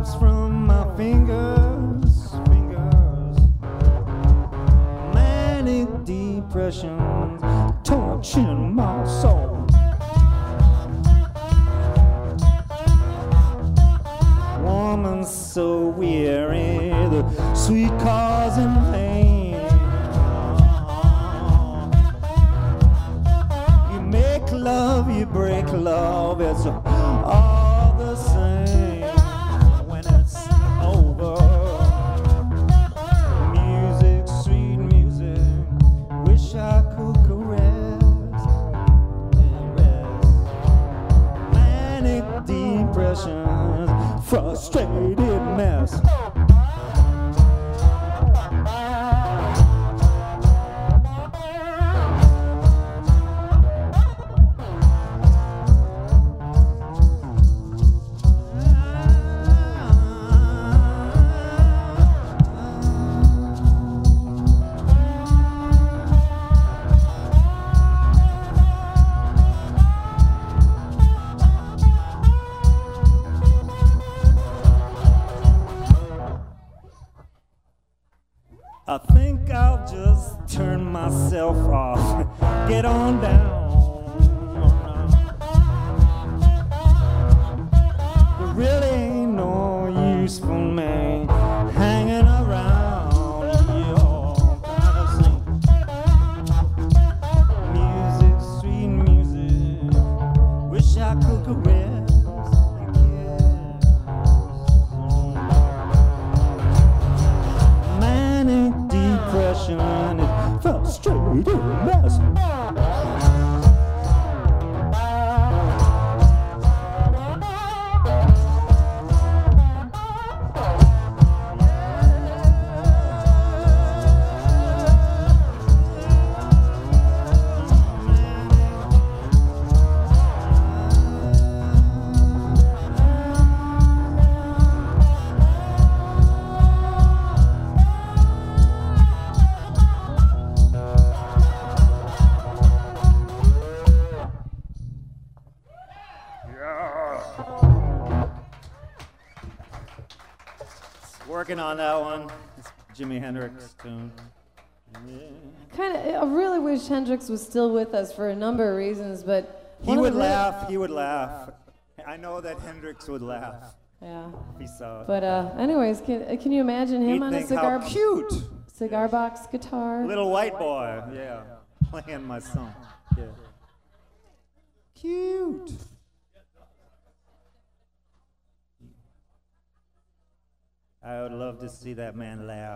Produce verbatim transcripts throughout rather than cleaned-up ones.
drops from my fingers, fingers. Manic depression torching my soul. Woman so weary, the sweet cause and pain. You make love, you break love, it's all the same when it's over. Music, sweet music, wish I could caress and rest. Manic depression, frustrated mess. I think I'll just turn myself off, get on down. There really ain't no use for me hanging around your kind of scene. Music, sweet music, wish I could caress and kiss. Manic depression, it frustrated mess. Working on that one. It's Jimi Hendrix tune. Yeah. Kind of, I really wish Hendrix was still with us for a number of reasons, but He would laugh, he would laugh. I know that Hendrix would laugh yeah. if he saw it. But uh, anyways, can uh, can you imagine him He'd on a think, cigar how cute! cigar box guitar? Little white boy, yeah, playing my song. Yeah. Cute. I would love to see that man laugh.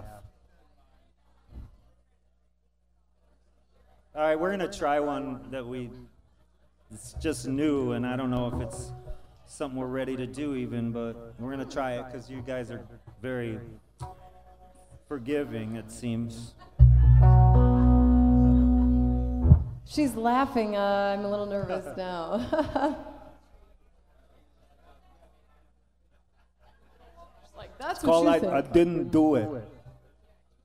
All right, we're gonna try one that we, it's just new, and I don't know if it's something we're ready to do even, but we're gonna try it because you guys are very forgiving, it seems. She's laughing. Uh, I'm a little nervous now. She's like, that's It's what called she I, said. I Didn't Do It.